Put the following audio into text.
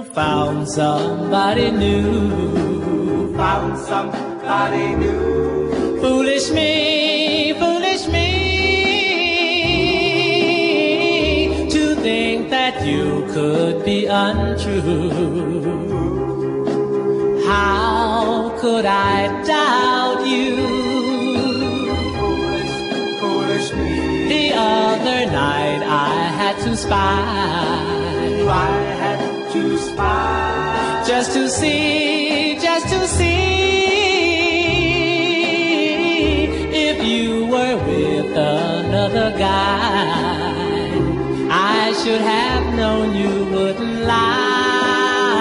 found somebody new. Found somebody new. Foolish me, foolish me, to think that you could be untrue. How could I doubt you? Foolish, foolish me. The other night I had to spy. I had to spy Just to see